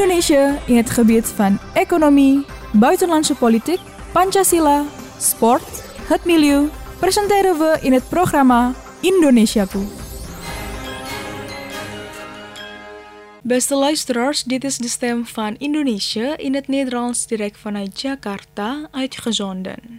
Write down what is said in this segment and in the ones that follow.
Indonesia in het gebied van economie, buitenlandse politiek, Pancasila, sport, het milieu, presenteren we in het programma Indonesiaku. Beste luisteraars, dit is de stem van Indonesia in het Nederlands direct vanuit Jakarta uitgezonden.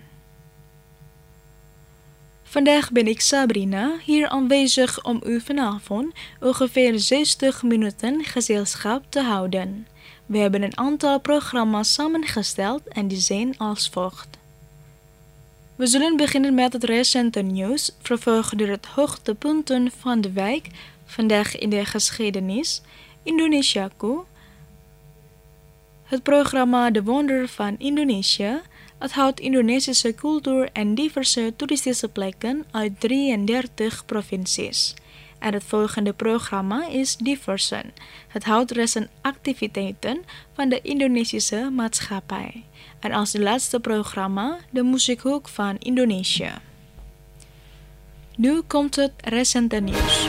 Vandaag ben ik Sabrina, hier aanwezig om u vanavond ongeveer 60 minuten gezelschap te houden. We hebben een aantal programma's samengesteld en die zijn als volgt. We zullen beginnen met het recente nieuws, vervolgd door het hoogtepunten van de week, vandaag in de geschiedenis, Indonesiaku, het programma De Wonder van Indonesië. Het houdt Indonesische cultuur en diverse toeristische plekken uit 33 provincies. En het volgende programma is Diversen. Het houdt recente activiteiten van de Indonesische maatschappij. En als laatste programma de muziekhoek van Indonesië. Nu komt het recente nieuws.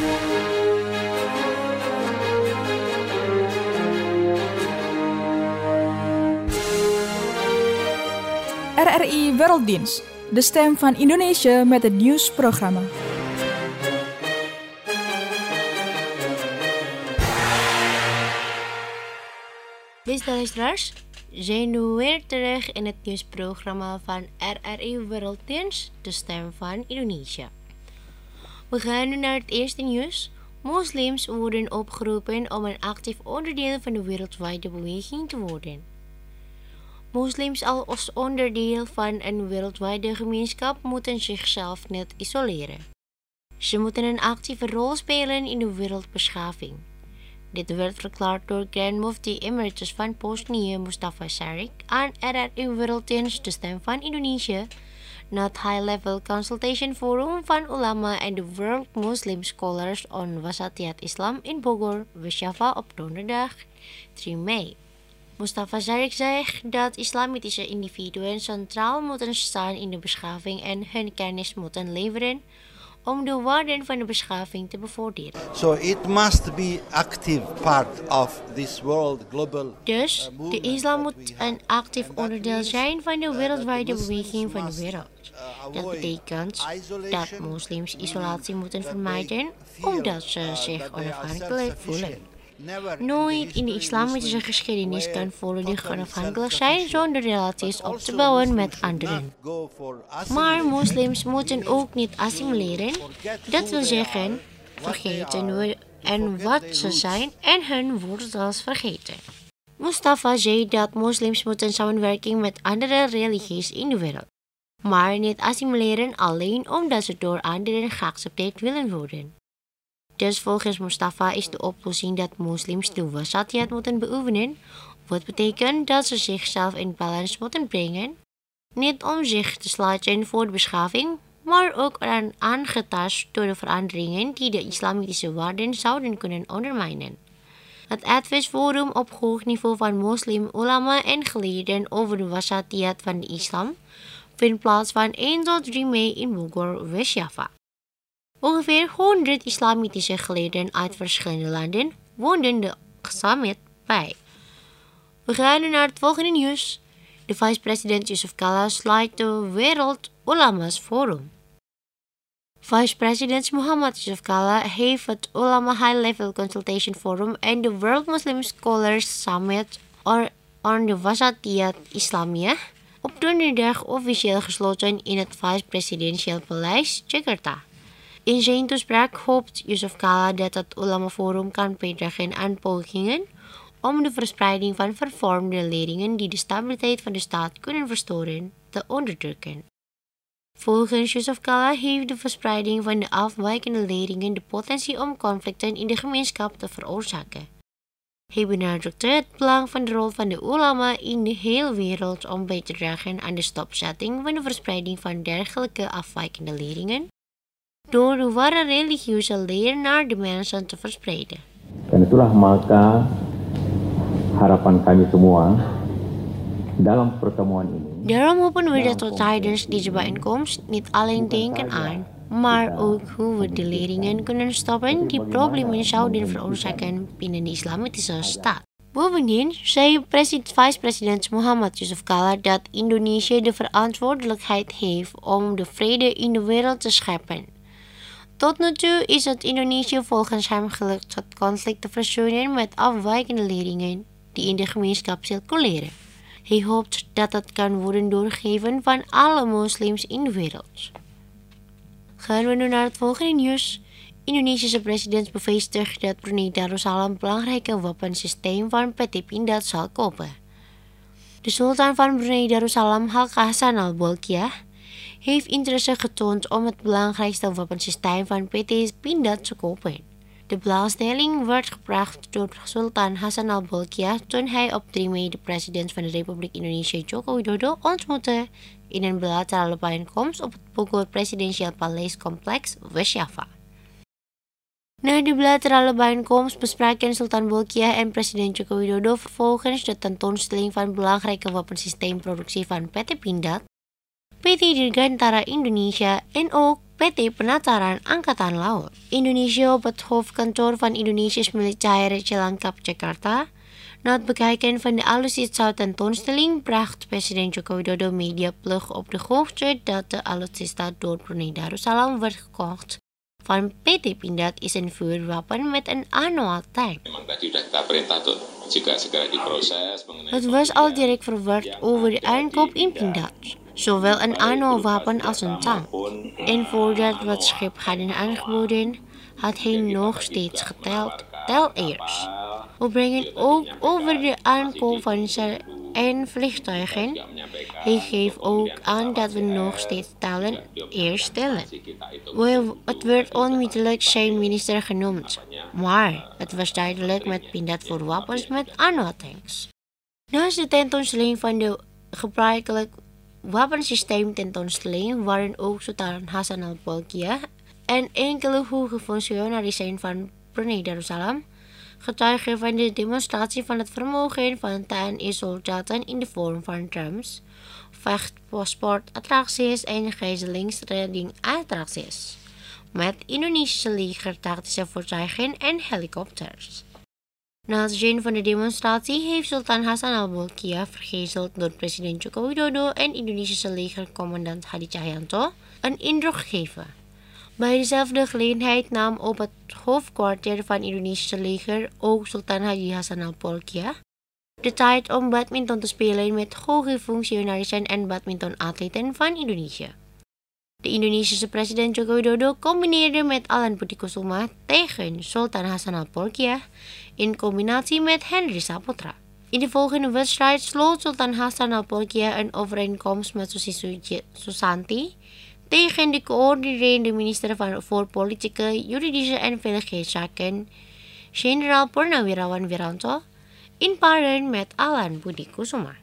RRI Werelddienst, de stem van Indonesië met het nieuwsprogramma. Beste luisteraars, zijn nu weer terug in het nieuwsprogramma van RRI Werelddienst, de stem van Indonesië. We gaan nu naar het eerste nieuws. Moslims worden opgeroepen om een actief onderdeel van de wereldwijde beweging te worden. Moslims als onderdeel van een wereldwijde gemeenschap moeten zichzelf niet isoleren. Ze moeten een actieve rol spelen in de wereldbeschaving. Dit werd verklaard door Grand Mufti Emeritus van Bosnië Mustafa Šarić aan RRI Werelddienst, de stem van Indonesië, na het High-Level Consultation Forum van Ulama en de World Muslim Scholars on Wasatiyat Islam in Bogor, West Java op donderdag 3 mei. Mustafa Šarić zegt dat islamitische individuen centraal moeten staan in de beschaving en hun kennis moeten leveren om de waarden van de beschaving te bevorderen. So it must be active part of this world global. Dus de islam moet een actief onderdeel zijn van de wereldwijde beweging van de wereld. Dat betekent dat moslims isolatie moeten vermijden omdat ze zich onafhankelijk voelen. Nooit in de islamitische geschiedenis kan volledig onafhankelijk zijn zonder relaties op te bouwen met anderen. Maar moslims moeten ook niet assimileren, dat wil zeggen vergeten en wat ze zijn en hun wortels vergeten. Mustafa zei dat moslims moeten samenwerken met andere religies in de wereld, maar niet assimileren alleen omdat ze door anderen geaccepteerd willen worden. Dus volgens Mustafa is de oplossing dat moslims de wasatiyat moeten beoefenen, wat betekent dat ze zichzelf in balans moeten brengen, niet om zich te sluiten voor de beschaving, maar ook aangetast door de veranderingen die de islamitische waarden zouden kunnen ondermijnen. Het adviesforum op hoog niveau van moslim, ulama en geleerden over de wasatiyat van de islam vindt plaats van 1 tot 3 mei in Bogor, West Java. Ongeveer 100 islamitische geleerden uit verschillende landen woonden de summit bij. We gaan nu naar het volgende nieuws. De vice-president Yusuf Kala sluit de Wereld Ulama's Forum. Vice-president Muhammad Yusuf Kala heeft het Ulama High-Level Consultation Forum en de World Muslim Scholars Summit on the Wasatiyat Islamiyah op donderdag officieel gesloten in het vice-presidentieel paleis Jakarta. In zijn toespraak hoopt Yusuf Kala dat het Ulama Forum kan bijdragen aan pogingen om de verspreiding van vervormde leeringen die de stabiliteit van de staat kunnen verstoren, te onderdrukken. Volgens Yusuf Kala heeft de verspreiding van de afwijkende leeringen de potentie om conflicten in de gemeenschap te veroorzaken. Hij benadrukte het belang van de rol van de ulama in de hele wereld om bij te dragen aan de stopzetting van de verspreiding van dergelijke afwijkende leeringen, door de ware religieuze leer naar de mensen te verspreiden. Dan itulah maka harapan kami semua dalam pertemuan ini. Daarom hopen we dat we tijdens deze bijeenkomst niet alleen denken aan, maar ook hoe we de leerlingen kunnen stoppen die problemen zouden veroorzaken binnen de islamitische staat. Bovendien zei vice-president Muhammad Yusuf Kala dat Indonesië de verantwoordelijkheid heeft om de vrede in de wereld te scheppen. Tot nu toe is het Indonesië volgens hem gelukt het conflict te verzoenen met afwijkende ledingen die in de gemeenschap circuleren. Hij hoopt dat het kan worden doorgegeven van alle moslims in de wereld. Gaan we nu naar het volgende nieuws. Indonesische president bevestigt dat Brunei Darussalam een belangrijke wapensysteem van PT Pindad zal kopen. De sultan van Brunei Darussalam, Hassan al-Bolkiah, heeft interesse getoond om het belangrijkste wapensysteem van PT Pindad te kopen. De belangstelling werd gebracht door Sultan Hassan al-Bolkiah toen hij op 3 mei de president van de Republiek Indonesië Joko Widodo ontmoette in een bilaterale bijeenkomst op het Bogor Presidential Palace Complex, West Java. Na de bilaterale bijeenkomst bespraken Sultan Bolkiah en president Joko Widodo vervolgens de tentoonstelling van belangrijke wapensysteemproductie van PT Pindad, PT Dirgantara Indonesia en ook PT Penataran Angkatan Laut. Indonesië op het hoofdkantoor van Indonesia's militaire Cilangkap Jakarta. Na het bekijken van de alutsista tentoonstelling bracht president Joko Widodo mediaplug op de hoogte dat de alutsista door Brunei Darussalam werd gekocht van PT Pindad is een vuurwapen met een annual tank. Het was al direct verward over de aankoop in Pindad, zowel een annual wapen als een tank. En voordat we het schip hadden aangeboden, had hij nog steeds geteld, tel eerst. We brengen ook over de aankoop van en vliegtuigen. Hij geeft ook aan dat we nog steeds tellen, eerst tellen. Het werd onmiddellijk zijn minister genoemd, maar het was duidelijk met Pindad voor wapens met annual tanks. Naast de tentoonstelling van de gebruikelijke wapensysteem tentoonstelling waren ook Sultan Hassan al-Bolkiah en enkele hoge functionarissen van Brunei Darussalam getuigen van de demonstratie van het vermogen van TNI-soldaten in de vorm van trams, vechtsportattracties en gijzelingsredding-attracties, met Indonesische leger tactische voertuigen en helikopters. Na het zien van de demonstratie heeft Sultan Hassan al-Bolkiah, vergezeld door president Joko Widodo en Indonesische legercommandant Hadi Cahyanto, een indruk gegeven. Bij dezelfde gelegenheid nam op het hoofdkwartier van Indonesische leger ook Sultan Haji Hassan al-Bolkiah de tijd om badminton te spelen met hoge functionarissen en badmintonatleten van Indonesië. De Indonesische president Joko Widodo combineerde met Alan Budi Kusuma tegen Sultan Hassan al-Bolkiah in combinatie met Henry Saputra. In de volgende wedstrijd sloot Sultan Hassan al-Bolkiah een overeenkomst met Susi Susanti tegen de coördinerende minister voor Politieke, Juridische en Veiligheidszaken, generaal Purnawirawan Wiranto, in paren met Alan Budi Kusuma.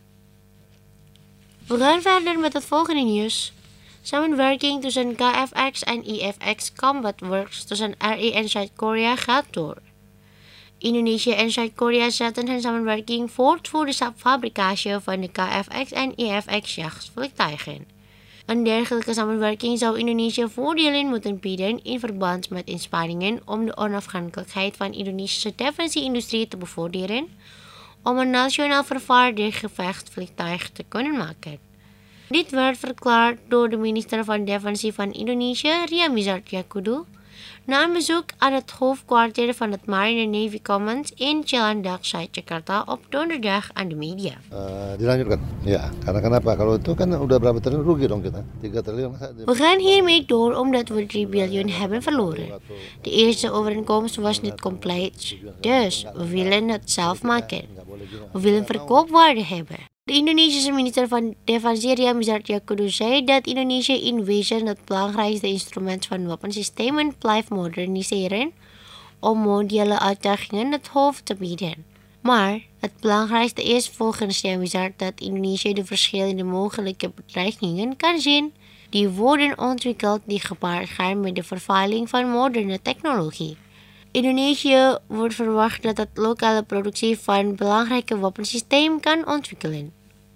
We gaan verder met het volgende nieuws. Samenwerking tussen KFX en IFX Combat Works tussen RE en Zuid-Korea gaat door. Indonesië en Zuid-Korea zetten hun samenwerking voort voor de fabricage van de KFX en IFX jachtvliegtuigen. Een dergelijke samenwerking zou Indonesië voordelen moeten bieden in verband met inspanningen om de onafhankelijkheid van de Indonesische defensieindustrie te bevorderen, om een nationaal vervaardigd gevechtsvliegtuig te kunnen maken. Dit werd verklaard door de minister van Defensie van Indonesië, Ria Mizar Triakudu, na een bezoek aan het hoofdkwartier van het Marine Navy Command in Cilandak, Jakarta op donderdag aan de media. Dilanjutkan, ja. Karena kenapa? Kalau itu kan udah berapa triliun rugi dong kita. 3 triliun. We gaan hiermee door omdat we 3 biljoen hebben verloren. De eerste overeenkomst was niet compleet, dus we willen het zelf maken. We willen verkoopwaarde hebben. De Indonesische minister van Defensie Ria Mizar Triakudu zei dat Indonesië in wezen het belangrijkste instrument van wapensystemen blijft moderniseren om mondiale uitdagingen het hoofd te bieden. Maar het belangrijkste is volgens Ria Mizar dat Indonesië de verschillende mogelijke bedreigingen kan zien die worden ontwikkeld die gepaard gaan met de vervuiling van moderne technologie. Indonesië wordt verwacht dat het lokale productie van belangrijke wapensysteem kan ontwikkelen.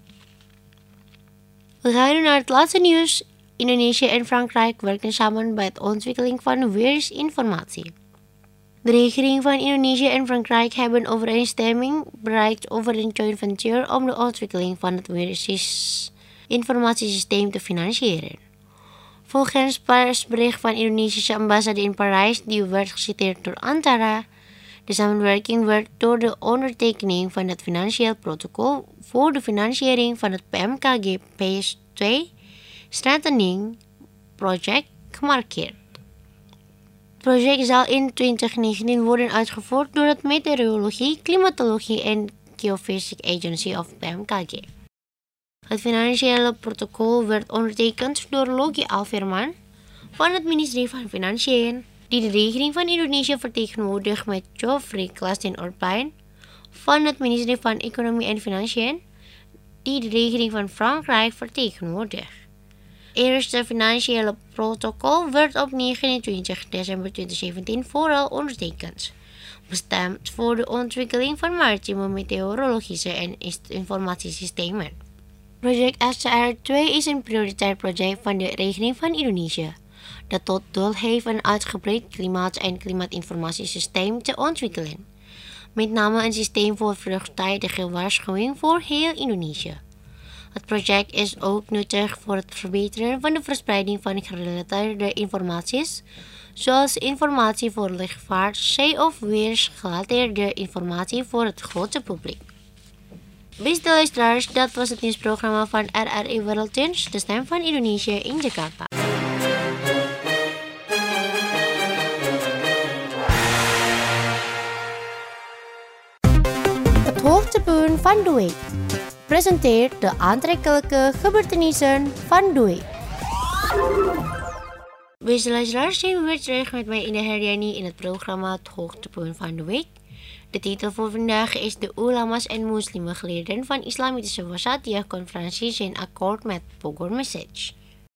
We gaan nu naar het laatste nieuws. Indonesië en Frankrijk werken samen bij de ontwikkeling van weersinformatie. De regering van Indonesië en Frankrijk hebben overeenstemming bereikt over een joint venture om de ontwikkeling van het medisch informatiesysteem te financieren. Volgens persbericht van de Indonesische ambassade in Parijs, die werd geciteerd door Antara, de samenwerking werd door de ondertekening van het financieel protocol voor de financiering van het PMKG PS2 Strengthening Project gemarkeerd. Het project zal in 2019 worden uitgevoerd door het Meteorologie, Klimatologie en Geophysics Agency of PMKG. Het financiële protocol werd ondertekend door Logi Alverman van het ministerie van Financiën, die de regering van Indonesië vertegenwoordigt, met Geoffrey Klastin Orbijn van het ministerie van Economie en Financiën, die de regering van Frankrijk vertegenwoordigt. Het eerste financiële protocol werd op 29 december 2017 vooral ondertekend, bestemd voor de ontwikkeling van maritieme meteorologische en informatiesystemen. Project SCR2 is een prioritair project van de regering van Indonesië, dat tot doel heeft een uitgebreid klimaat- en klimaatinformatiesysteem te ontwikkelen, met name een systeem voor vroegtijdige waarschuwing voor heel Indonesië. Het project is ook nuttig voor het verbeteren van de verspreiding van gerelateerde informaties, zoals informatie voor luchtvaart, zee- of weersgerelateerde informatie voor het grote publiek. Beste luisteraars, dat was het nieuwsprogramma van RRI Wereldnieuws, de stem van Indonesië in Jakarta. Het hoogtepunt van de week presenteert de aantrekkelijke gebeurtenissen van de week. Beste luisteraars, zijn we weer terug met mij Ina Herdiani in het programma Het hoogtepunt van de week. De titel voor vandaag is de ulama's en moslimgeleerden van Islamitische Wasatiyah-conferentie zijn akkoord met Bogor Message.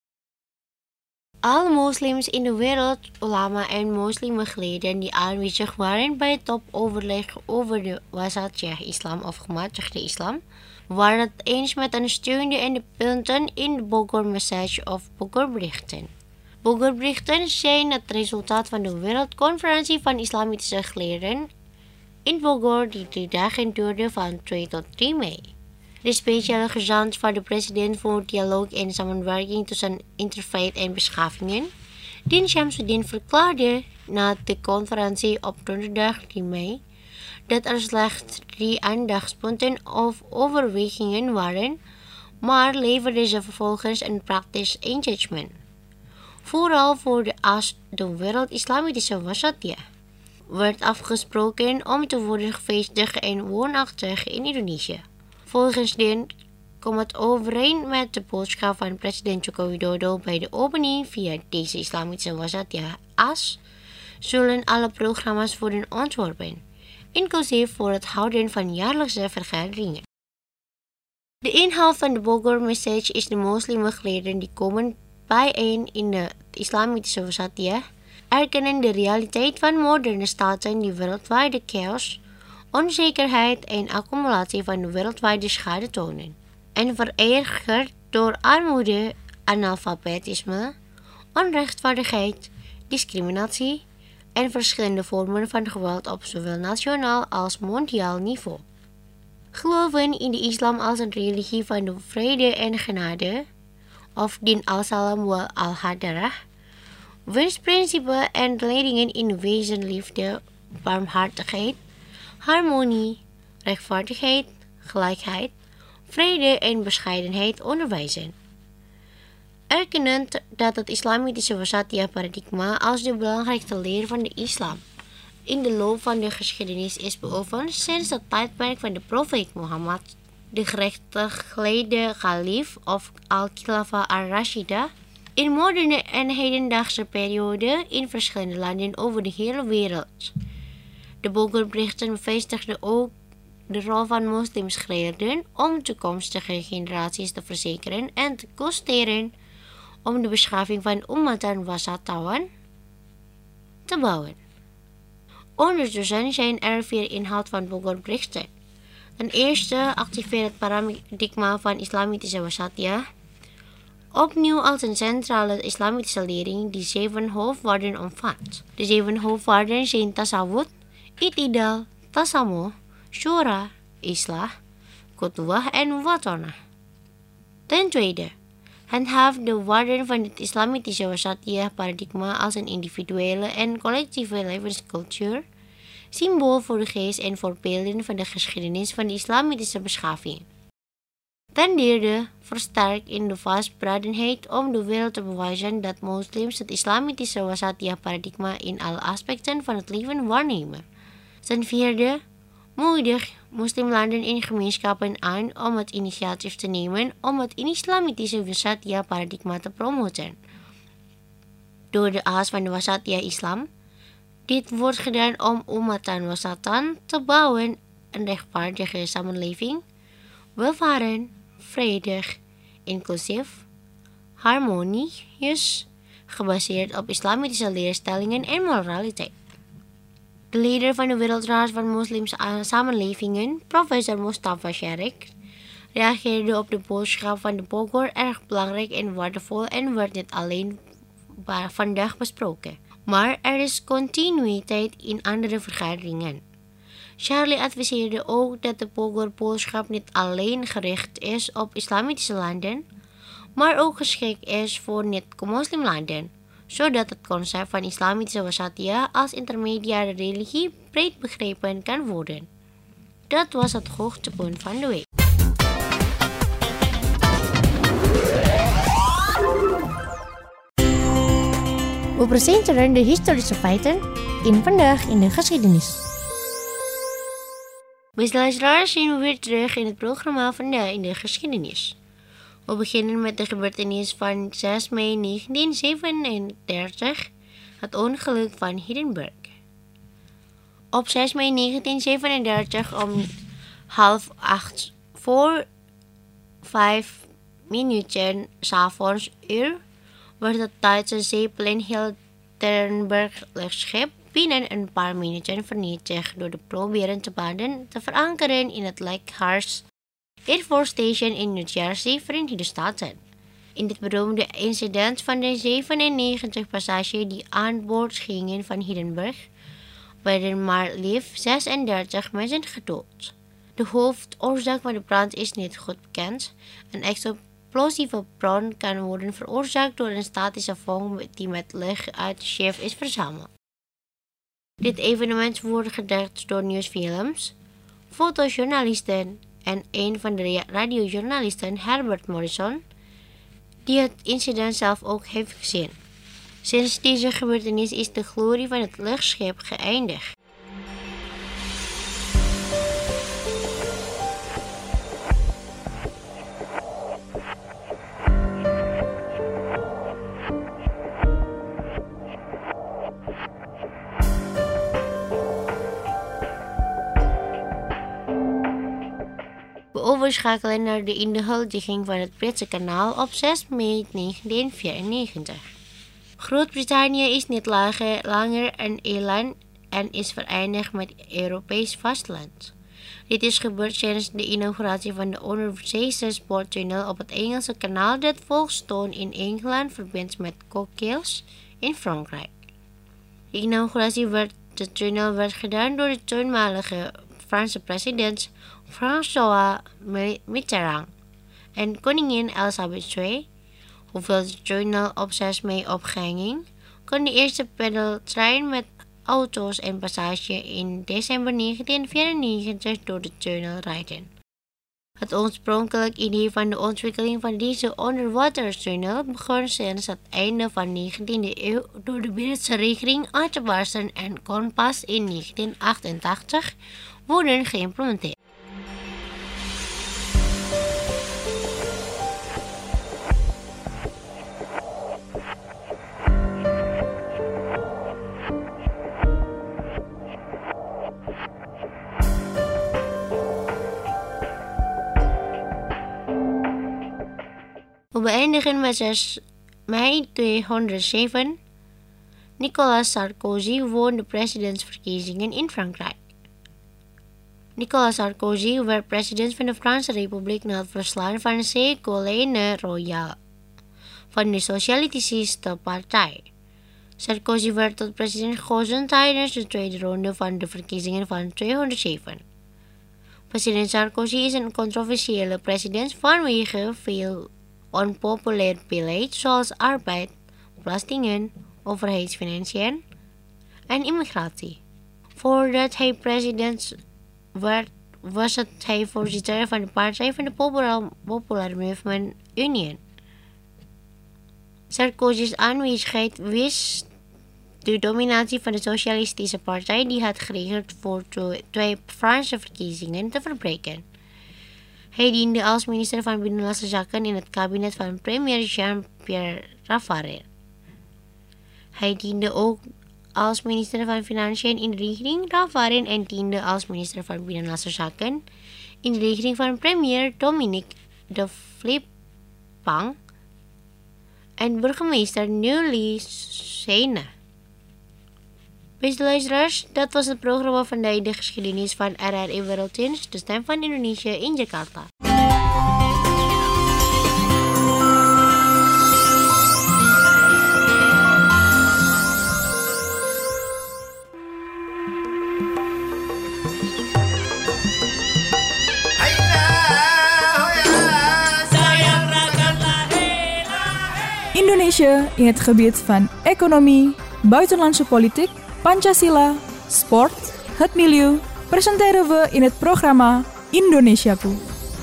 Alle moslims in de wereld, ulama en moslimgeleerden die aanwezig waren bij het topoverleg over de Wasatiyah-islam of gematigde islam, waren het eens met een steun en de punten in de Bogor Message of Bogor-berichten. Bogor-berichten zijn het resultaat van de Wereldconferentie van Islamitische Geleerden in Bogor, die 3 dagen duurde van 2 tot 3 mei. De speciale gezant van de president voor dialoog en samenwerking tussen interfaith en beschavingen, Din Shamsuddin, verklaarde na de conferentie op donderdag 3 mei dat er slechts 3 aandachtspunten of overwegingen waren, maar leverde ze vervolgens een praktisch engagement. Vooral voor de as de wereld islamitische Wasatiyah werd afgesproken om te worden gevestigd en woonachtig in Indonesië. Volgens Din komt het overeen met de boodschap van president Joko Widodo bij de opening via deze islamitische Wasatiyah-as zullen alle programma's worden ontworpen, inclusief voor het houden van jaarlijkse vergaderingen. De inhoud van de Bogor Message is de moslimgeleerden die komen bijeen in de islamitische Wasatiyah, erkennen de realiteit van moderne staten die wereldwijde chaos, onzekerheid en accumulatie van de wereldwijde schade tonen, en verergerd door armoede, analfabetisme, onrechtvaardigheid, discriminatie en verschillende vormen van geweld op zowel nationaal als mondiaal niveau. Geloven in de islam als een religie van de vrede en genade, of din al-salam wal al-hadarah, wiens principes en leidingen in wezen liefde, barmhartigheid, harmonie, rechtvaardigheid, gelijkheid, vrede en bescheidenheid onderwijzen. Erkennend dat het islamitische Wasatiyah-paradigma als de belangrijkste leer van de islam in de loop van de geschiedenis is beoefend sinds het tijdperk van de profeet Mohammed, de gerechtgeleide kalif of al-Khilafa al-Rashida, in moderne en hedendaagse periode in verschillende landen over de hele wereld. De Bogor-berichten bevestigden ook de rol van moslimgeleerden om toekomstige generaties te verzekeren en te koesteren om de beschaving van Ummatan Wasatawan te bouwen. Ondertussen zijn er 4 inhoud van Bogor-berichten. Ten eerste activeert het paradigma van islamitische Wasatiyah opnieuw als een centrale islamitische lering die 7 hoofdwaarden omvat. De 7 hoofdwaarden zijn tasawwuf, i'tidal, tasamuh, syura, islah, qudwah en watonah. Ten tweede, handhaaf de waarden van het islamitische wasatiyah paradigma als een individuele en collectieve levenscultuur, symbool voor de geest en voorbeelden van de geschiedenis van de islamitische beschaving. Ten derde, versterk in de vastberadenheid om de wereld te bewijzen dat moslims het islamitische wasatiyah paradigma in alle aspecten van het leven waarnemen. Ten vierde, moedig moslimlanden en gemeenschappen aan om het initiatief te nemen om het islamitische wasatiyah paradigma te promoten. Door de as van de wasatiyah islam. Dit wordt gedaan om ummatan wasatan te bouwen, een rechtvaardige samenleving, welvarend, vredig, inclusief, harmonieus, gebaseerd op islamitische leerstellingen en moraliteit. De leider van de Wereldraad van Moslimse Samenlevingen, professor Mustafa Sharik, reageerde op de boodschap van de Pogor erg belangrijk en waardevol en werd niet alleen vandaag besproken, maar er is continuïteit in andere vergaderingen. Charlie adviseerde ook dat de Pogor-boodschap niet alleen gericht is op islamitische landen, maar ook geschikt is voor niet-moslimlanden, zodat het concept van islamitische wasatiyah als intermediaire religie breed begrepen kan worden. Dat was het hoogtepunt van de week. We presenteren de historische feiten in Vandaag in de Geschiedenis. Beste luisteraars, zijn we weer terug in het programma Vandaag in de Geschiedenis. We beginnen met de gebeurtenis van 6 mei 1937, het ongeluk van Hindenburg. Op 6 mei 1937 om 7:30 voor 5 minuten 's avonds uur werd het Duitse Zeppelin Hindenburg luchtschip binnen een paar minuten vernietigd door de proberen te baden te verankeren in het Lakehurst Air Force Station in New Jersey, Verenigde Staten. In dit beroemde incident van de 97 passagiers die aan boord gingen van Hindenburg werden maar liefst 36 mensen gedood. De hoofdoorzaak van de brand is niet goed bekend. Een explosieve brand kan worden veroorzaakt door een statische vonk die met lucht uit het schip is verzameld. Dit evenement wordt gedekt door nieuwsfilms, fotojournalisten en een van de radiojournalisten, Herbert Morrison, die het incident zelf ook heeft gezien. Sinds deze gebeurtenis is de glorie van het luchtschip geëindigd. We overschakelen naar de inhuldiging van het Britse kanaal op 6 mei 1994. Groot-Brittannië is niet langer een eiland en is verenigd met het Europees vasteland. Dit is gebeurd sinds de inauguratie van de onderzeese spoortunnel op het Engelse kanaal dat Folkestone in Engeland verbindt met Coquelles in Frankrijk. De inauguratie van de tunnel werd gedaan door de toenmalige Franse president François Mitterrand en koningin Elisabeth II. Hoewel de tunnel op 6 mei opging, kon de eerste pendeltrein met auto's en passagiers in december 1994 door de tunnel rijden. Het oorspronkelijke idee van de ontwikkeling van deze onderwatertunnel begon sinds het einde van de 19e eeuw door de Britse regering uit te barsten en kon pas in 1988 worden geïmplementeerd. We beëindigen met 6 mei 2007. Nicolas Sarkozy won de presidentsverkiezingen in Frankrijk. Nicolas Sarkozy werd president van de Franse Republiek na het verslaan van Ségolène Royal. van de Socialistische Partij. Sarkozy werd tot president gekozen tijdens de tweede ronde van de verkiezingen van 2007. President Sarkozy is een controversiële president vanwege veel onpopulair beleid zoals arbeid, belastingen, overheidsfinanciën en immigratie. Voordat hij president werd, was hij voorzitter van de Partij van de Popular Movement Union. Sarkozy's aanwezigheid wist de dominatie van de Socialistische Partij, die had geregeld voor twee Franse verkiezingen, te verbreken. Hij diende als minister van Binnenlandse Zaken in het kabinet van premier Jean-Pierre Raffarin. Hij diende ook als minister van Financiën in de regering Raffarin en diende als minister van Binnenlandse Zaken in de regering van premier Dominique de Villepin en burgemeester Nuli Sena. Beste luisteraars, dat was het programma van de geschiedenis van RRI Werelddienst, de stem van Indonesië in Jakarta. Indonesia in het gebied van economie, buitenlandse politiek, Pancasila, sport, het milieu, presenteren we in het programma Indonesiaku.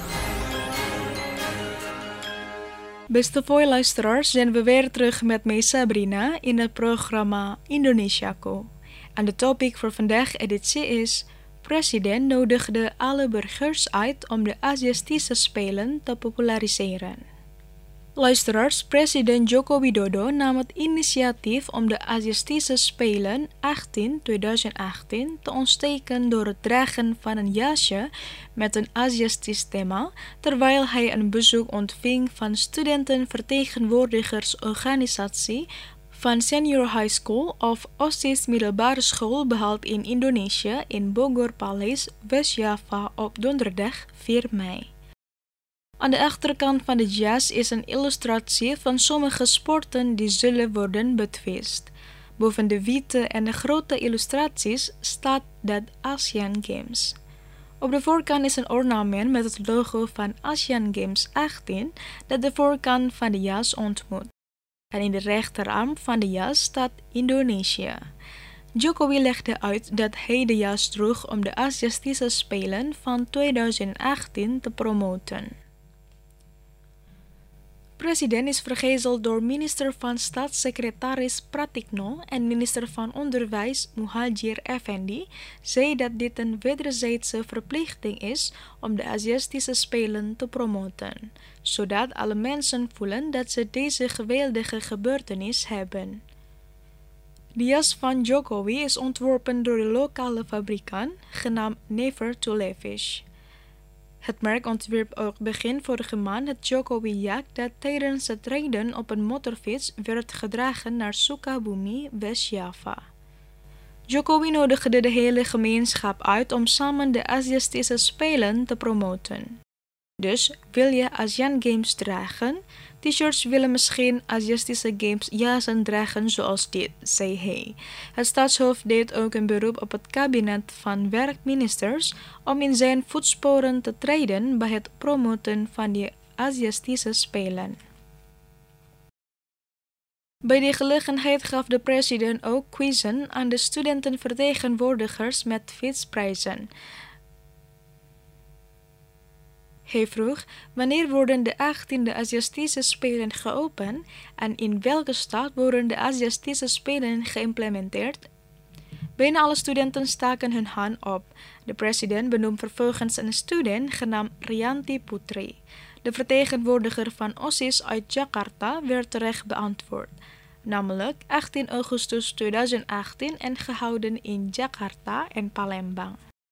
Beste luisteraars, zijn we weer terug met mij Sabrina in het programma Indonesiaku. En de topic voor vandaag editie is: President nodigde alle burgers uit om de Aziatische Spelen te populariseren. Luisteraars, president Joko Widodo nam het initiatief om de Aziatische Spelen 2018 te ontsteken door het dragen van een jasje met een Aziatisch thema, terwijl hij een bezoek ontving van studentenvertegenwoordigersorganisatie van Senior High School of OSIS middelbare school behaald in Indonesië in Bogor Palace, West-Java op donderdag 4 mei. Aan de achterkant van de jas is een illustratie van sommige sporten die zullen worden betwist. Boven de witte en de grote illustraties staat dat ASEAN Games. Op de voorkant is een ornament met het logo van ASEAN Games 18 dat de voorkant van de jas ontmoet. En in de rechterarm van de jas staat Indonesië. Jokowi legde uit dat hij de jas droeg om de Aziatische Spelen van 2018 te promoten. President is vergezeld door minister van Staatssecretaris Pratikno en minister van Onderwijs Muhadjir Effendi, zei dat dit een wederzijdse verplichting is om de Aziatische Spelen te promoten, zodat alle mensen voelen dat ze deze geweldige gebeurtenis hebben. De jas van Jokowi is ontworpen door de lokale fabrikant, genaamd Never to Lavish. Het merk ontwierp ook begin vorige maand het Jokowi-jak dat tijdens het rijden op een motorfiets werd gedragen naar Sukabumi, West-Java. Jokowi nodigde de hele gemeenschap uit om samen de Aziatische Spelen te promoten. Dus wil je ASEAN Games dragen? T-shirts willen misschien Aziatische Games jassen dragen zoals dit, zei hij. Het staatshoofd deed ook een beroep op het kabinet van werkministers om in zijn voetsporen te treden bij het promoten van de Aziatische Spelen. Bij die gelegenheid gaf de president ook quizzen aan de studentenvertegenwoordigers met fietsprijzen. Hij vroeg wanneer worden de 18e Aziatische Spelen geopend en in welke stad worden de Aziatische Spelen geïmplementeerd. Bijna alle studenten staken hun hand op. De president benoemde vervolgens een student genaamd Rianti Putri. De vertegenwoordiger van OSIS uit Jakarta werd terecht beantwoord, namelijk 18 augustus 2018 en gehouden in Jakarta en Palembang.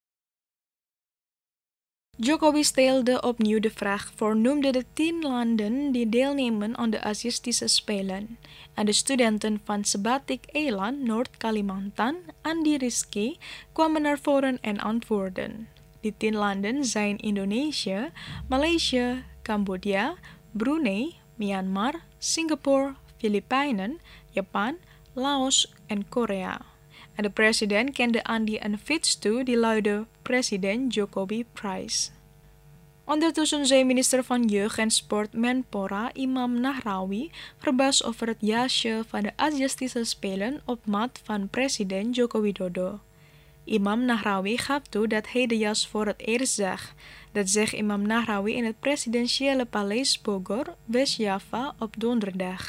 Jokowi stelde opnieuw de vraag voor noemde de 10 landen die deelnemen aan de Aziatische Spelen. En de studenten van Sebatik Eiland, Noord-Kalimantan, Andi Rizky, kwamen naar voren en antwoorden. Die 10 landen zijn Indonesië, Maleisië, Cambodja, Brunei, Myanmar, Singapore, Filipijnen, Japan, Laos en Korea. En de president kende aan die een fiets toe die luidde Presiden Jokowi Prize. Ondertussen zei minister van Jeugd en Sport Menpora Imam Nahrawi verbaasd over het jasje van de Aziatische Spelen op maat van president Joko Widodo. Imam Nahrawi gaf toe dat hij de jas voor het eerst zag. Dat zegt Imam Nahrawi in het presidentiële paleis Bogor, West-Java, op donderdag.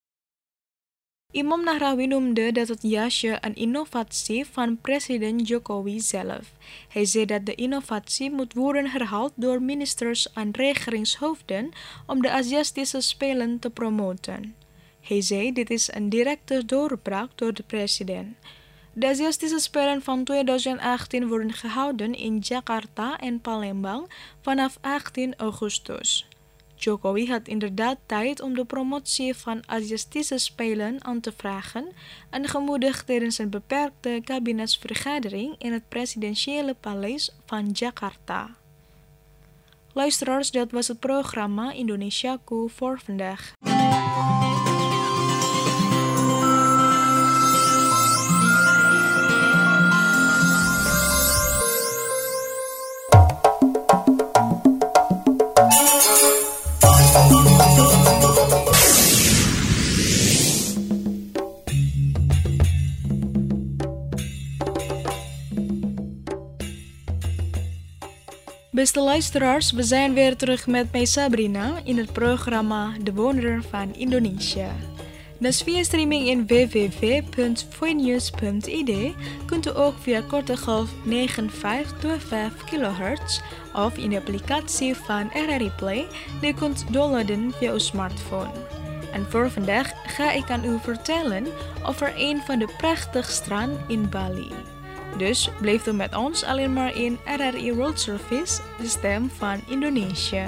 Imam Nahrawi noemde dat het jasje een innovatie van president Jokowi zelf. Hij zei dat de innovatie moet worden herhaald door ministers en regeringshoofden om de Aziatische Spelen te promoten. Hij zei dit is een directe doorbraak door de president. De Aziatische Spelen van 2018 worden gehouden in Jakarta en Palembang vanaf 18 augustus. Jokowi had inderdaad tijd om de promotie van Aziatische Spelen aan te vragen, aangemoedigd tijdens een beperkte kabinetsvergadering in het presidentiële paleis van Jakarta. Luisteraars, dat was het programma Indonesiaku voor vandaag. Beste luisteraars, we zijn weer terug met mij Sabrina in het programma De Wonderen van Indonesië. Dus via streaming in www.voinews.id kunt u ook via korte golf 9525 kHz of in de applicatie van RRI Play die kunt downloaden via uw smartphone. En voor vandaag ga ik aan u vertellen over een van de prachtige stranden in Bali. Dus blijft u met ons alleen maar in RRI World Service, de stem van Indonesië.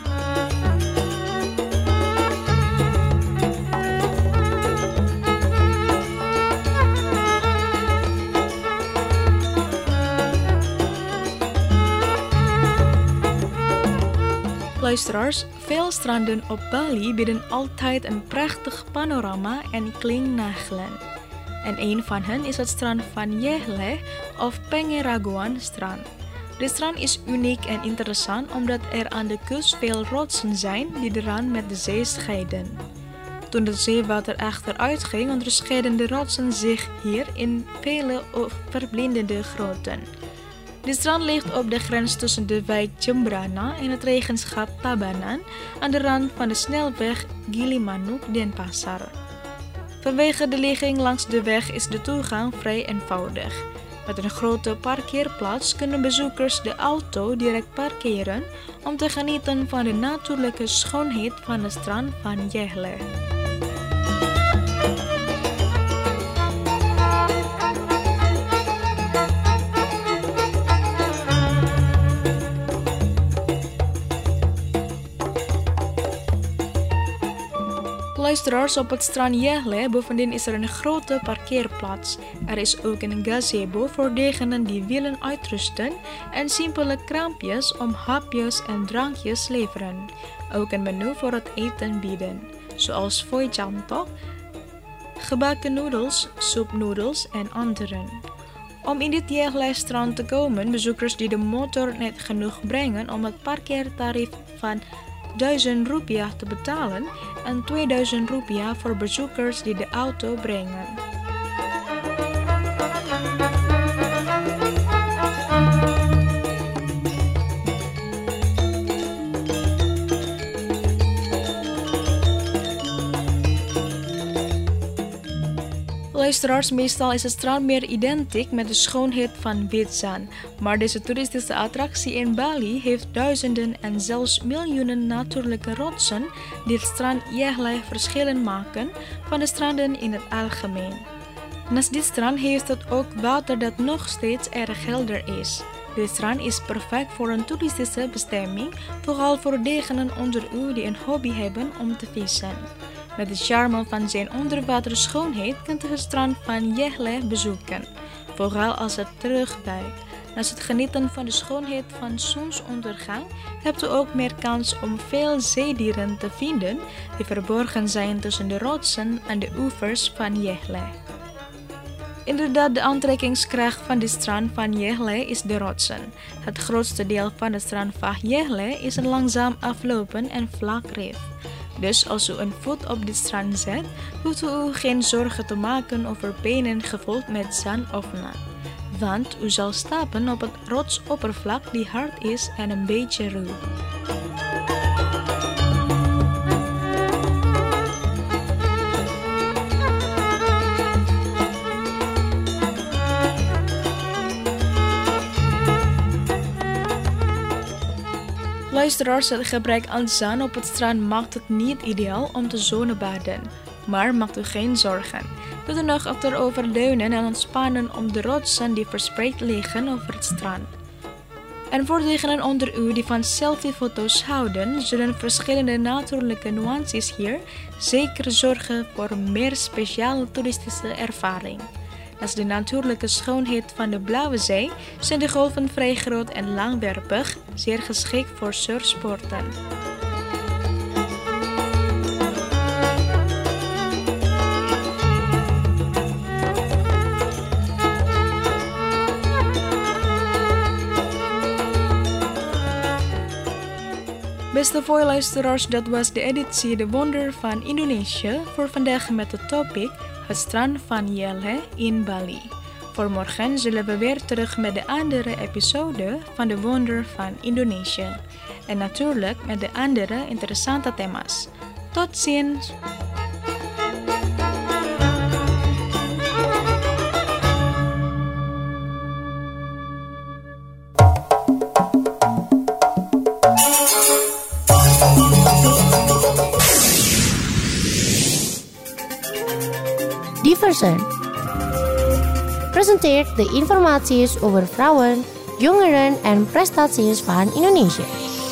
Luisteraars, veel stranden op Bali bieden altijd een prachtig panorama en klinknagelen. En een van hen is het strand van Yehle of Pengeraguan strand. Dit strand is uniek en interessant omdat er aan de kust veel rotsen zijn die de rand met de zee scheiden. Toen het zeewater achteruit ging, onderscheiden de rotsen zich hier in vele verblindende grootte. Dit strand ligt op de grens tussen de wijk Jembrana en het regenschap Tabanan aan de rand van de snelweg Gilimanuk-Denpasar. Vanwege de ligging langs de weg is de toegang vrij eenvoudig. Met een grote parkeerplaats kunnen bezoekers de auto direct parkeren om te genieten van de natuurlijke schoonheid van het strand van Yehle. Luisteraars, op het strand Yehle bovendien is er een grote parkeerplaats. Er is ook een gazebo voor degenen die willen uitrusten en simpele kraampjes om hapjes en drankjes leveren. Ook een menu voor het eten bieden, zoals foie chantok, gebakken noedels, soepnoedels en anderen. Om in dit Yehle-strand te komen, bezoekers die de motor net genoeg brengen om het parkeertarief van 1000 rupiah te betalen en 2000 rupiah voor bezoekers die de auto brengen. Luisteraars, meestal is het strand meer identiek met de schoonheid van wit zand, maar deze toeristische attractie in Bali heeft duizenden en zelfs miljoenen natuurlijke rotsen die het strand Yehle verschillend maken van de stranden in het algemeen. Naast dit strand heeft het ook water dat nog steeds erg helder is. Dit strand is perfect voor een toeristische bestemming, vooral voor degenen onder u die een hobby hebben om te vissen. Met de charme van zijn onderwaterschoonheid kunt u het strand van Yehle bezoeken, vooral als het terugduikt. Naast het genieten van de schoonheid van zonsondergang hebt u ook meer kans om veel zeedieren te vinden die verborgen zijn tussen de rotsen aan de oevers van Yehle. Inderdaad, de aantrekkingskracht van de strand van Yehle is de rotsen. Het grootste deel van het strand van Yehle is een langzaam aflopen en vlak reef. Dus als u een voet op dit strand zet, hoeft u geen zorgen te maken over benen gevuld met zand of nat. Want u zal stappen op het rotsoppervlak die hard is en een beetje ruw. Luisteraars, het gebrek aan zon op het strand maakt het niet ideaal om te zonnebaden. Maar maakt u geen zorgen. Doe er nog achterover leunen en ontspannen om de rotsen die verspreid liggen over het strand. En voor degenen onder u die van selfiefoto's houden, zullen verschillende natuurlijke nuances hier zeker zorgen voor meer speciale toeristische ervaring. Naast de natuurlijke schoonheid van de Blauwe Zee zijn de golven vrij groot en langwerpig, zeer geschikt voor surfsporten. Beste luisteraars, dat was de editie De Wonder van Indonesië voor vandaag met het topic het strand van Yehle in Bali. Voor morgen zullen we weer terug met de andere episode van De Wonder van Indonesië. En natuurlijk met de andere interessante thema's. Tot ziens! Diversen presenteert de informaties over vrouwen, jongeren en prestaties van Indonesië.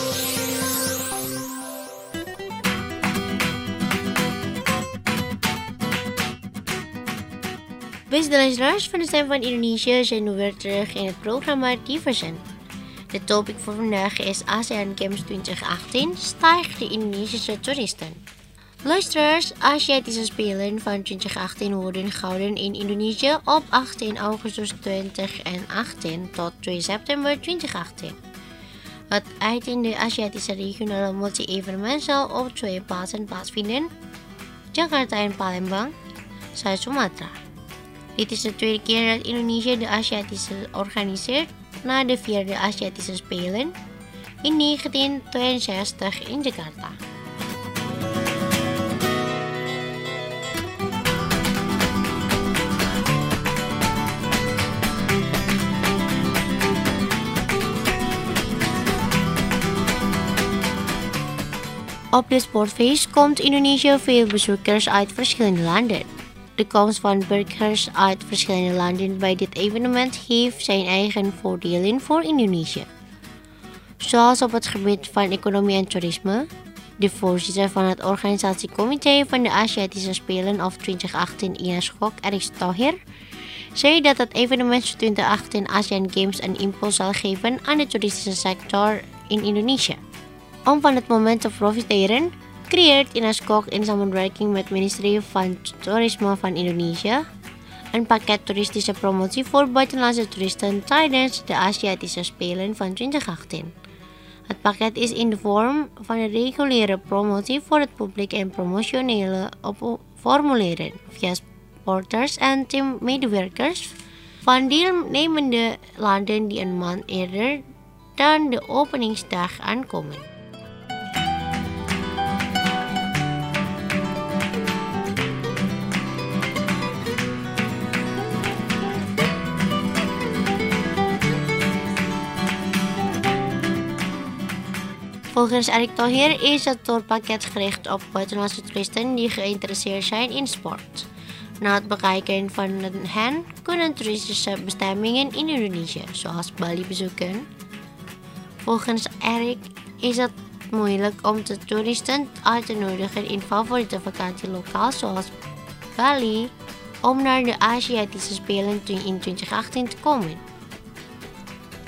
Beste luisteraars van de Stem van Indonesië zijn nu weer terug in het programma Diversen. De topic voor vandaag is ASEAN Games 2018 stijgt de Indonesische toeristen. Luisteraars, Aziatische Spelen van 2018 worden gehouden in Indonesië op 18 augustus 2018 tot 2 september 2018. Het uitende Aziatische regionale multi-evenement zal op 2 plaatsen plaatsvinden, Jakarta en Palembang, Zuid-Sumatra. Dit is de tweede keer dat Indonesië de Aziatische organiseert na de 4e Aziatische Spelen in 1962 in Jakarta. Op de sportfeest komt Indonesië veel bezoekers uit verschillende landen. De komst van burgers uit verschillende landen bij dit evenement heeft zijn eigen voordelen voor Indonesië. Zoals op het gebied van economie en toerisme. De voorzitter van het organisatiecomité van de Aziatische Spelen of 2018 Ina Skok, Erick Thohir, zei dat het evenement 2018 ASEAN Games een impuls zal geven aan de toeristische sector in Indonesië. Om van het moment te profiteren, creëert Ina Skok in samenwerking met het ministerie van Toerisme van Indonesië een pakket toeristische promotie voor buitenlandse toeristen tijdens de Aziatische Spelen van 2018. Het pakket is in de vorm van een reguliere promotie voor het publiek en promotionele formulieren via sporters en teammedewerkers van deelnemende landen die een maand eerder dan de openingsdag aankomen. Volgens Erick Thohir is het tourpakket gericht op buitenlandse toeristen die geïnteresseerd zijn in sport. Na het bekijken van hen kunnen toeristische bestemmingen in Indonesië, zoals Bali, bezoeken. Volgens Erick is het moeilijk om de toeristen uit te nodigen in favoriete vakantielokaal zoals Bali om naar de Aziatische Spelen in 2018 te komen.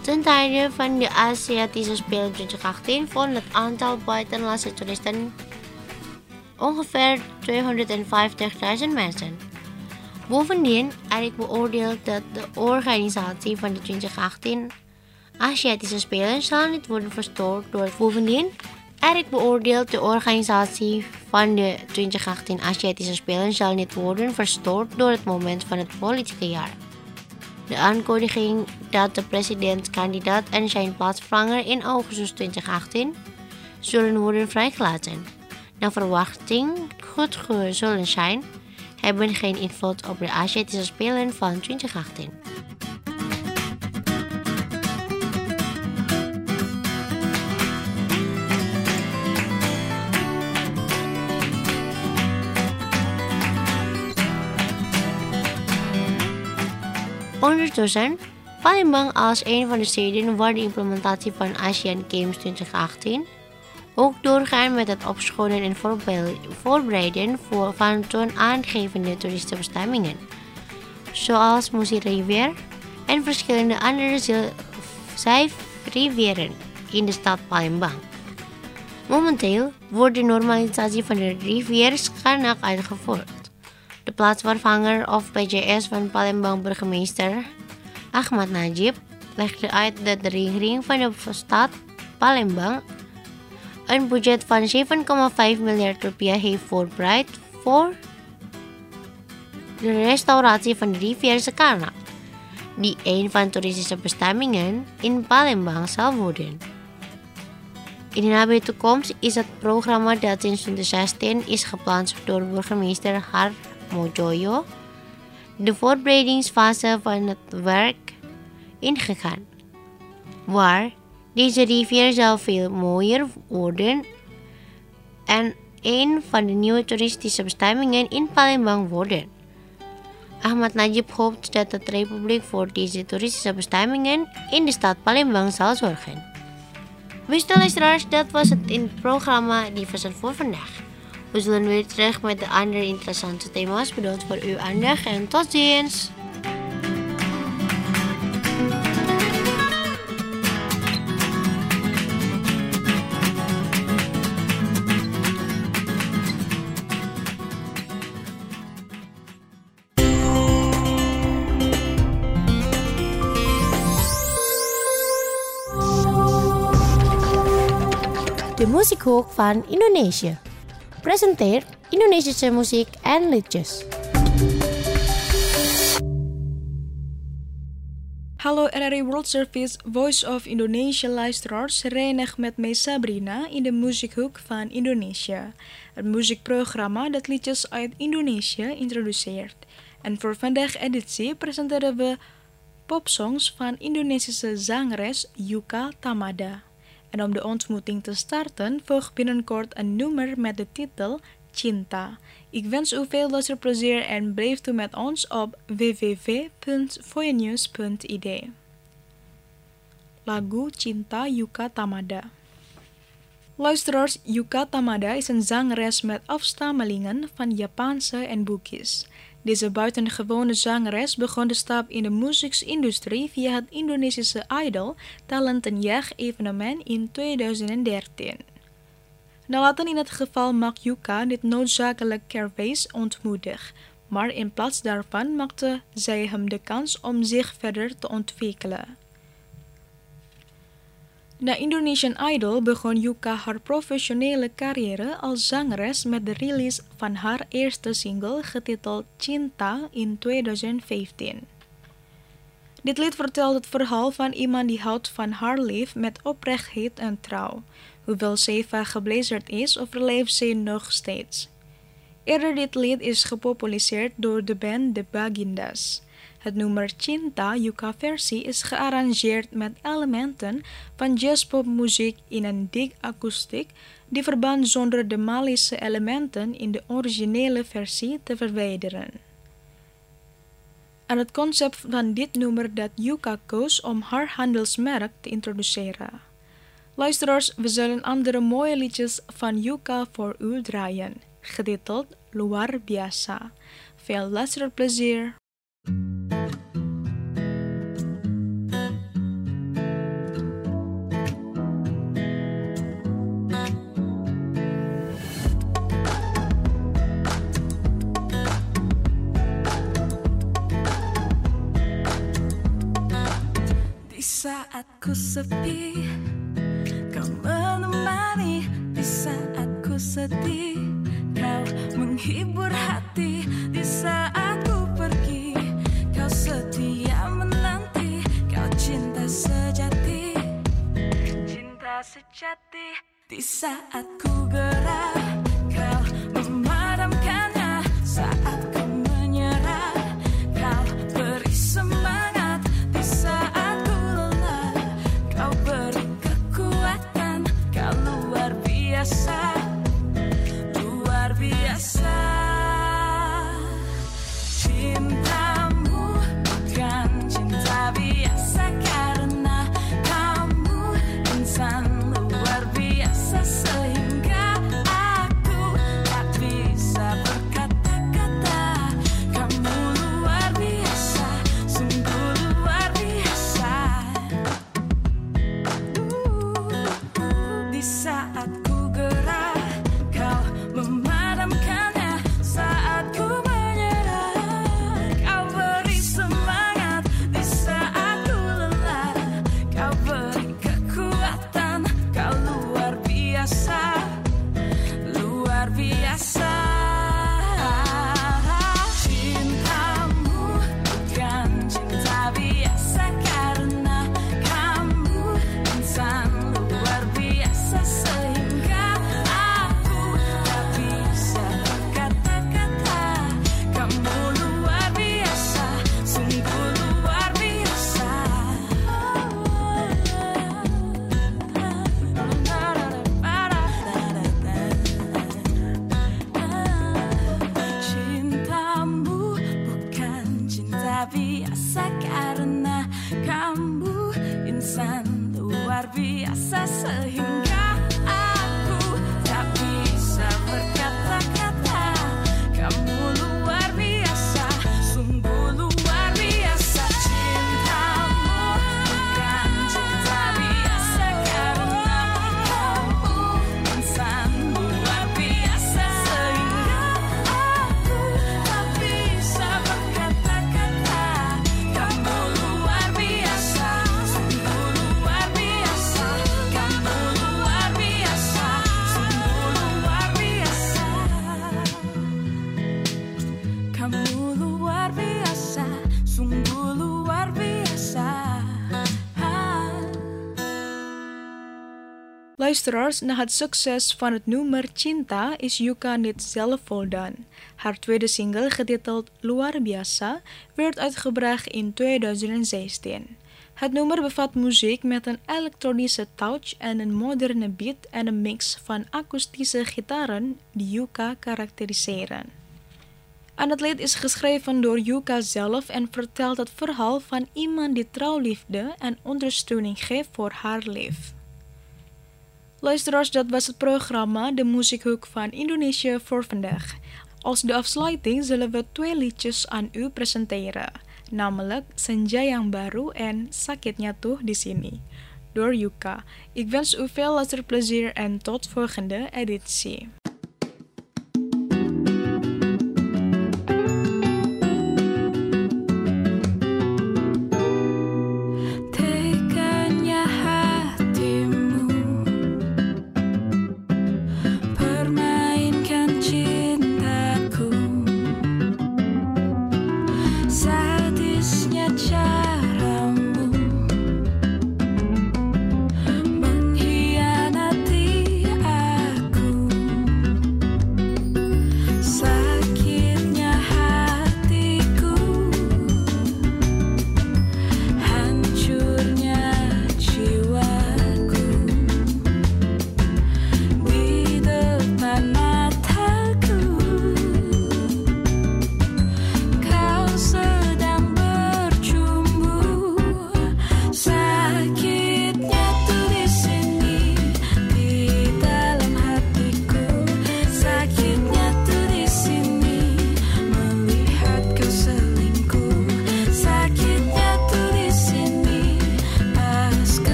Ten tijde van de Aziatische Spelen 2018 vond het aantal buitenlandse toeristen ongeveer 250.000 mensen. Bovendien, Erik beoordeelt dat de organisatie van de 2018 Aziatische Spelen zal niet worden verstoord door het Erik beoordeelt de organisatie van de 2018 Aziatische Spelen zal niet worden verstoord door het moment van het politieke jaar. De aankondiging dat de presidentskandidaat en zijn plaatsvervanger in augustus 2018 zullen worden vrijgelaten, naar verwachting goedgekeurd zullen zijn, hebben geen invloed op de Aziatische Spelen van 2018. Ondertussen, Palembang als een van de steden waar de implementatie van Asian Games 2018 ook doorgaan met het opschonen en voorbereiden van toonaangevende toeristenbestemmingen, zoals Musi-rivier en verschillende andere zijrivieren in de stad Palembang. Momenteel wordt de normalisatie van de rivier Skarnak uitgevoerd. De plaatsvervanger of PJS van Palembang burgemeester Ahmad Najib legde uit dat de regering van de stad Palembang een budget van 7,5 miljard rupiah heeft voorbereid voor de restauratie van de rivier Skarnak, die een van de toeristische bestemmingen in Palembang zal worden. In de nabije toekomst is het programma dat in 2016 is gepland door burgemeester Har Mojoyo de voorbereidingsfase van het werk ingegaan, waar deze rivier zal veel mooier worden en een van de nieuwe toeristische bestemmingen in Palembang worden. Ahmad Najib hoopt dat de Republiek voor deze toeristische bestemmingen in de stad Palembang zal zorgen. Beste luisteraars, dat was het in het programma Diversen voor vandaag. We zullen weer terug met de andere interessante thema's. Bedankt voor uw aandacht en tot ziens! De muziekhoek van Indonesië. Presenteert Indonesische muziek en liedjes. Hallo RRI World Service Voice of Indonesia luisteraars, reinig met mij Sabrina in de muziekhoek van Indonesië. Het muziekprogramma dat liedjes uit Indonesië introduceert. En voor vandaag editie presenteren we popsongs van Indonesische zangeres Yuka Tamada. En om de ontmoeting te starten, volgt binnenkort een nummer met de titel Cinta. Ik wens u veel luisterplezier en blijf u met ons op www.voyanews.id. Lagu Cinta Yuka Tamada. Luisteraars, Yuka Tamada is een zangeres met afstammelingen van Japanse en Bugis. Deze buitengewone zangeres begon de stap in de muziekindustrie via het Indonesische Idol Talentenjacht-evenement in 2013. Nalaten in het geval mag Yuka dit noodzakelijkerwijs ontmoedigen, maar in plaats daarvan maakte zij hem de kans om zich verder te ontwikkelen. Na Indonesian Idol begon Yuka haar professionele carrière als zangeres met de release van haar eerste single getiteld Cinta in 2015. Dit lied vertelt het verhaal van iemand die houdt van haar lief met oprechtheid en trouw. Hoewel zij vaak geblazeerd is, overleeft zij nog steeds. Eerder dit lied is gepopulariseerd door de band The Bagindas. Het nummer Cinta Yuka versie is gearrangeerd met elementen van jazzpopmuziek in een dik akoestiek die verband zonder de Malische elementen in de originele versie te verwijderen. En het concept van dit nummer dat Yuka koos om haar handelsmerk te introduceren. Luisteraars, we zullen andere mooie liedjes van Yuka voor u draaien, getiteld Luar Biasa. Veel luisterplezier! saat ku sepi, kau menemani. Di saat ku sedih, kau menghibur hati. Di saat ku pergi, kau setia menanti. Kau cinta sejati, cinta sejati. Di saat ku gerah, kau memadamkannya. Saat ku menyerah, kau beri semangat. Di saat ku lelah, kau beri kekuatan. Kau luar biasa, luar biasa. Cintamu bukan cinta biasa, karena kamu insan luar biasa, sehingga aku tak bisa berkata-kata. Kamu luar biasa, sungguh luar biasa. Di saat ku gerah, kau memadamkannya. Saat ku menyerah, kau beri semangat. Di saat ku lelah, kau beri kekuatan. Kau luar biasa, luar biasa. Cintamu bukan cinta biasa, karena kamu insan luar biasa, sehingga aku tak bisa berkata-kata. Kamu luar biasa, sungguh luar biasa. Cintamu bukan cinta biasa, karena kamu insan luar biasa, sehingga aku tak bisa berkata-kata. Kamu luar biasa, sungguh luar biasa. Cintamu bukan cinta biasa, karena kamu insan luar biasa, sehingga aku tak bisa berkata-kata. Kamu luar biasa, sungguh luar biasa. Kamu luar biasa, sungguh luar biasa. Kamu luar biasa, sungguh luar biasa. Luisteraars, na het succes van het nummer Cinta is Yuka niet zelf voldaan. Haar tweede single, getiteld Luar Biasa, werd uitgebracht in 2016. Het nummer bevat muziek met een elektronische touch en een moderne beat en een mix van akoestische gitaren die Yuka karakteriseren. En het lied is geschreven door Yuka zelf en vertelt het verhaal van iemand die trouw liefde en ondersteuning geeft voor haar lief. Luisteraars, dat was het programma De Muziekhoek van Indonesië voor vandaag. Als de afsluiting zullen we 2 liedjes aan u presenteren, namelijk Senja yang Baru en Sakitnya Tuh di Sini, door Yuka. Ik wens u veel luisterplezier en tot volgende editie. Teganya hatimu permainkan cintaku, sadisnya caramu mengkhianati aku. Kau sedang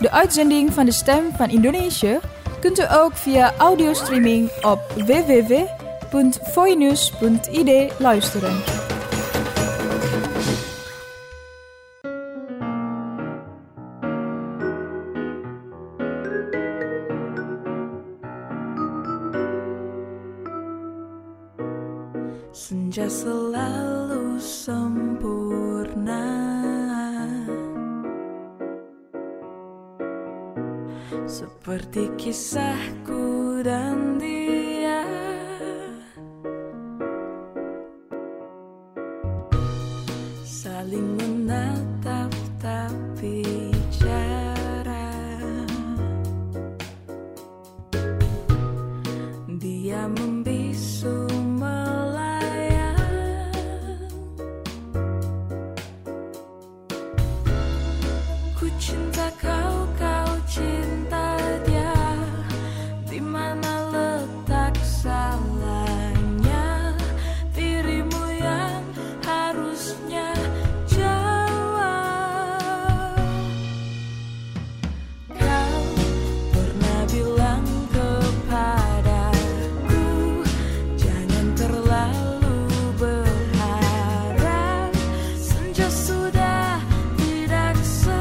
De uitzending van de Stem van Indonesië kunt u ook via audiostreaming op www.voinews.id luisteren. Senja selalu sempurna, seperti kisahku dan dia. Saling menatap tak bicara, dia membisu cinta kau, kau cinta dia. Di mana letak salahnya? Dirimu yang harusnya jawab. Kau pernah bilang kepadaku, jangan terlalu berharap. Senja sudah tidak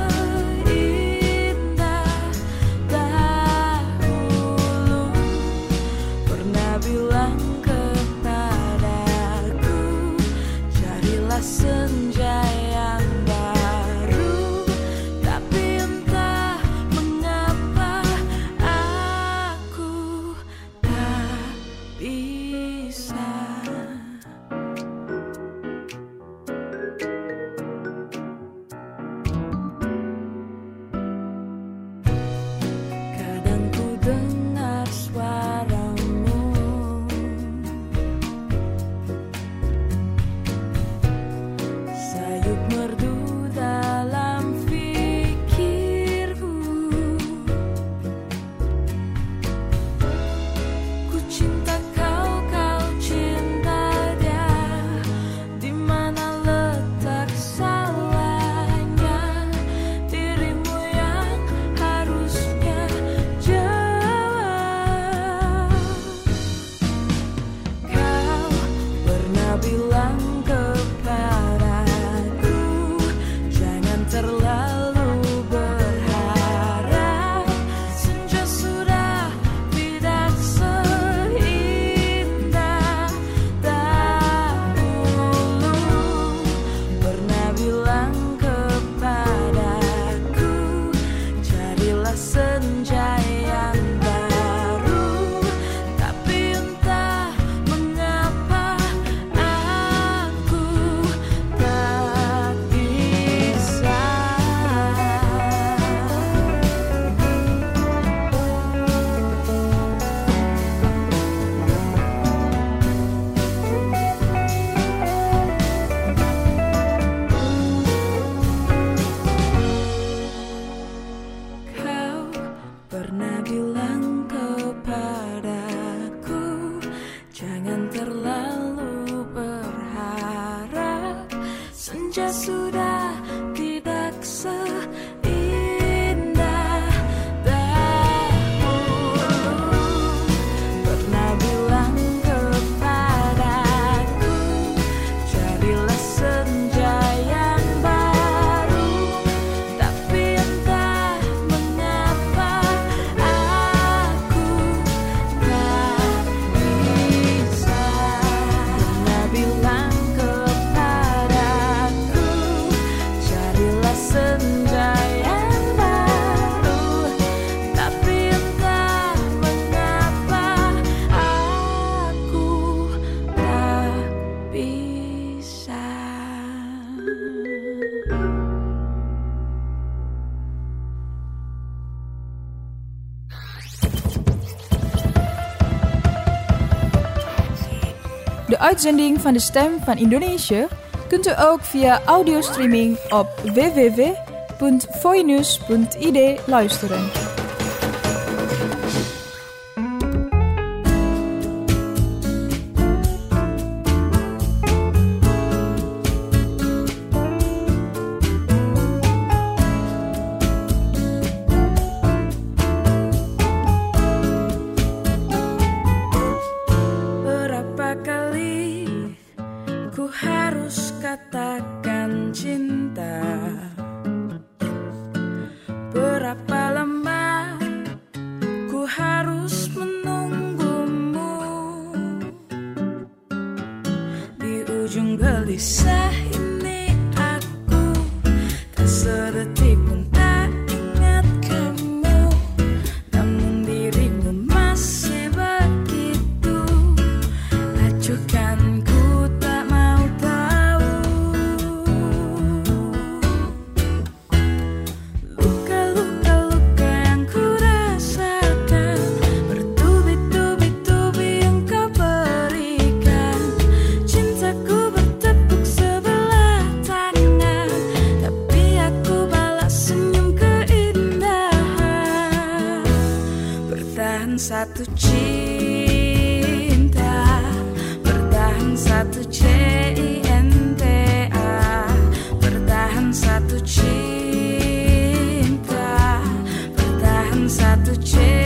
bilang kepadaku, carilah senja yang baru. Tapi entah mengapa aku tak bisa. Kadang ku dengar suara bilang kepadaku, jangan terlalu berharap. Senja sudah tidak seindah dahulu. Pernah bilang kepadaku, carilah senja yang baru. Tapi entah mengapa pernah bilang kepadaku, jangan terlalu berharap. Senja sudah tidak seindah dahulu. Pernah bilang kepadaku, carilah senja yang baru. Tapi entah mengapa aku tak bisa. Pernah bilang kepadaku, carilah senja yang baru. Tapi entah mengapa aku tak bisa. De uitzending van de Stem van Indonesië kunt u ook via audiostreaming op www.voinews.id luisteren. satu cinta, bertahan satu cinta, bertahan satu cinta, bertahan satu cinta.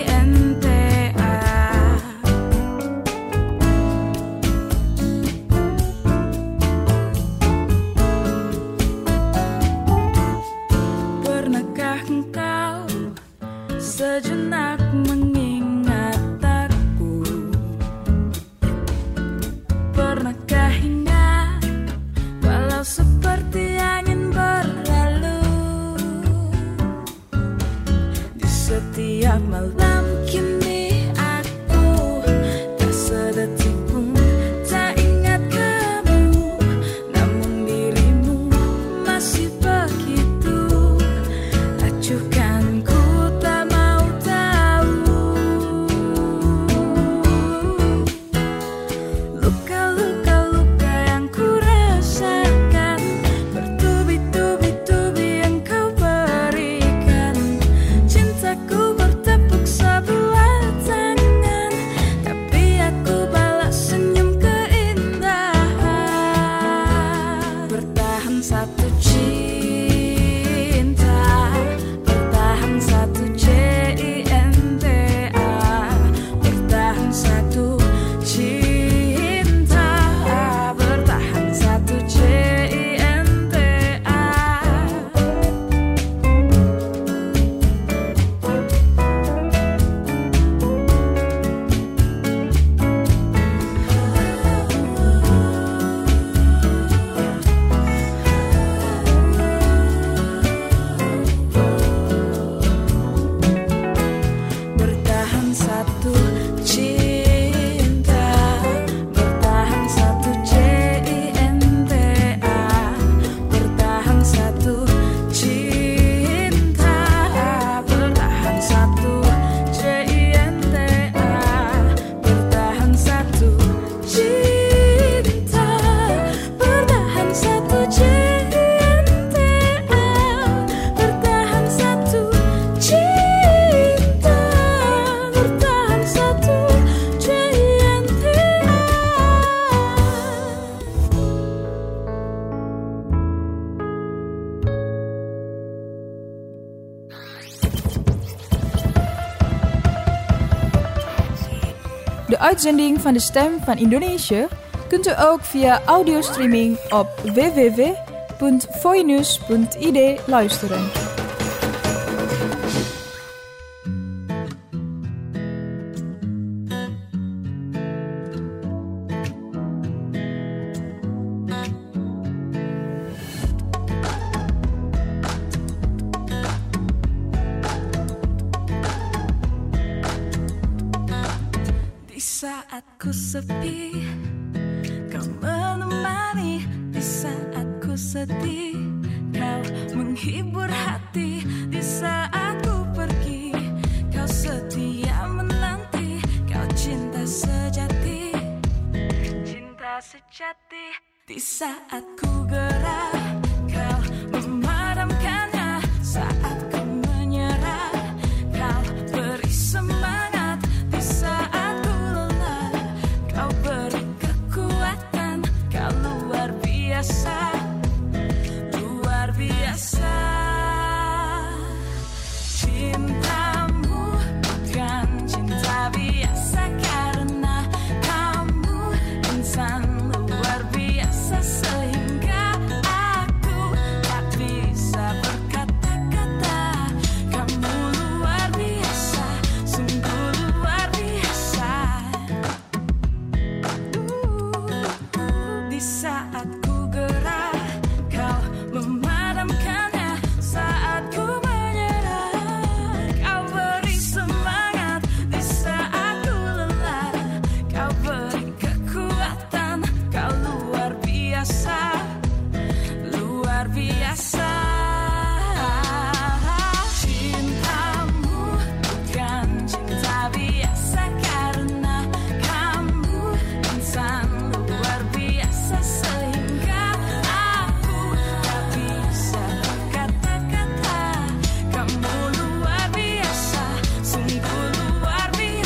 Pernahkah engkau sejenak mengingat aku? Pernahkah ingat walau seperti angin berlalu? Di setiap malam kini aku tak sedetik pun tak ingat kamu, namun dirimu masih begitu acuhkan. Satu cinta, bertahan satu cinta, bertahan satu cinta, bertahan satu cinta. Satu cinta, bertahan satu cinta, bertahan satu cinta, bertahan satu cinta, bertahan satu cinta, bertahan satu cinta, bertahan satu cinta. De uitzending van de Stem van Indonesië kunt u ook via audiostreaming op www.voinews.id luisteren. Saat ku sepi, kau menemani. Di saat ku sedih, kau menghibur hati. Di saat ku pergi, kau setia menanti. Kau cinta sejati, cinta sejati. Di saat ku gerah, kau memadamkannya. Saat ku menyerah, kau beri semangat. Di saat luar biasa, cintamu bukan cinta biasa, karena kamu insan luar biasa, sehingga aku tak bisa berkata-kata. Kamu luar biasa, sungguh luar biasa. Di saat memadamkannya, saat ku menyerah, kau beri semangat. Di saat ku lelah, kau beri kekuatan. Kau luar biasa, luar biasa. Cintamu bukan cinta biasa, karena kamu insan luar biasa, sehingga aku tak bisa berkata-kata. Kamu luar biasa, sungguh luar biasa.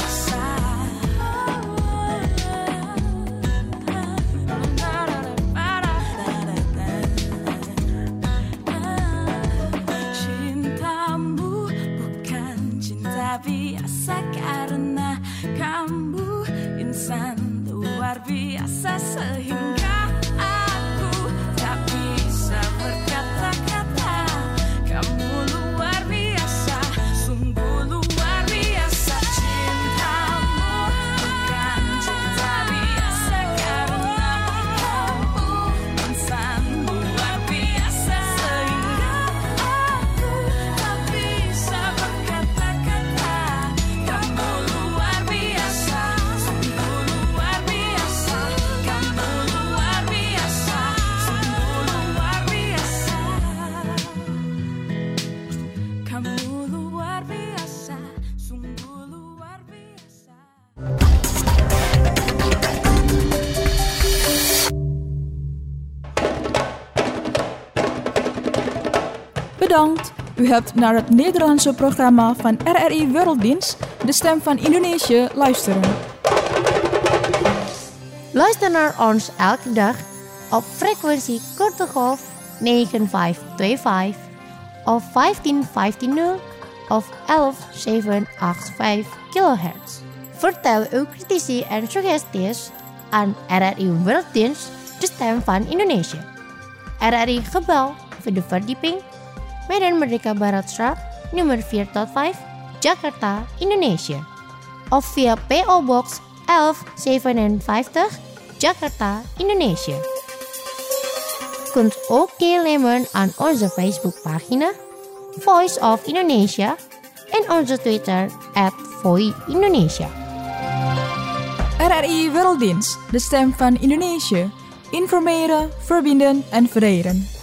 biasa sehingga aku tak bisa berkata-kata. Kamu luar biasa, sungguh luar biasa. Cintamu bukan cinta biasa, karena kamu insan luar biasa sehingga aku tak bisa berkata-kata. Kamu luar biasa, sungguh luar biasa. Kamu luar biasa, sungguh luar biasa. Kamu luar biasa, sungguh luar biasa. Bedankt. U hebt naar het Nederlandse programma van RRI Werelddienst, de stem van Indonesië, luisteren. Luister naar ons elke dag op frequentie korte golf 9525 of 15150 of 11785 kHz. Vertel uw critici en suggesties aan RRI Werelddienst, de stem van Indonesië. RRI Gebouw, vierde verdieping, Medan Merdeka Baratstraat, nummer 4-5, Jakarta, Indonesië. Of via PO Box 1157, Jakarta, Indonesië. Kunt ook deelnemen aan onze Facebookpagina Voice of Indonesia en onze Twitter @VoiIndonesia. RRI Werelddienst, de stem van Indonesië. Informeren, verbinden en verenigen.